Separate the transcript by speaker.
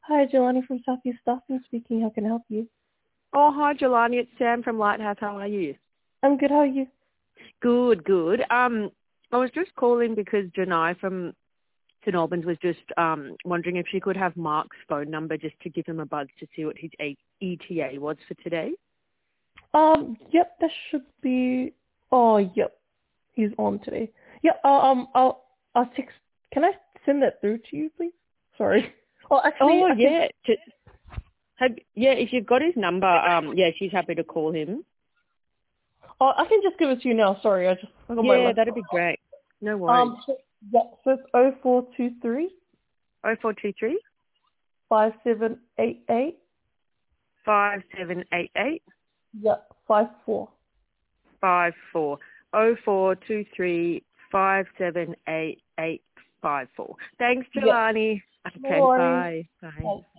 Speaker 1: Hi, Jelani from Southeast Staffing speaking. How can I help you?
Speaker 2: Oh, hi, Jelani. It's Sam from Lighthouse. How are you?
Speaker 1: I'm good. How are you?
Speaker 2: Good, good. I was just calling because Janai from St Albans was just wondering if she could have Mark's phone number just to give him a buzz to see what his ETA was for today.
Speaker 1: Yep, that should be. Oh, yep, he's on today. Yeah. I'll text. Can I send that through to you, please? Sorry. Oh, actually,
Speaker 2: Oh,
Speaker 1: I can.
Speaker 2: yeah. If you've got his number, she's happy to call him.
Speaker 1: Oh, I can just give it to you now. Sorry, I got my
Speaker 2: Yeah,
Speaker 1: laptop.
Speaker 2: that'd be great. No worries.
Speaker 1: So it's 0423
Speaker 2: 0423
Speaker 1: 5788.
Speaker 2: 5788
Speaker 1: Yeah, 54.
Speaker 2: 54. 0423 578 854. Thanks,
Speaker 1: Yeah.
Speaker 2: Jelani.
Speaker 1: No
Speaker 2: Okay,
Speaker 1: worries.
Speaker 2: bye. Bye.
Speaker 1: Bye.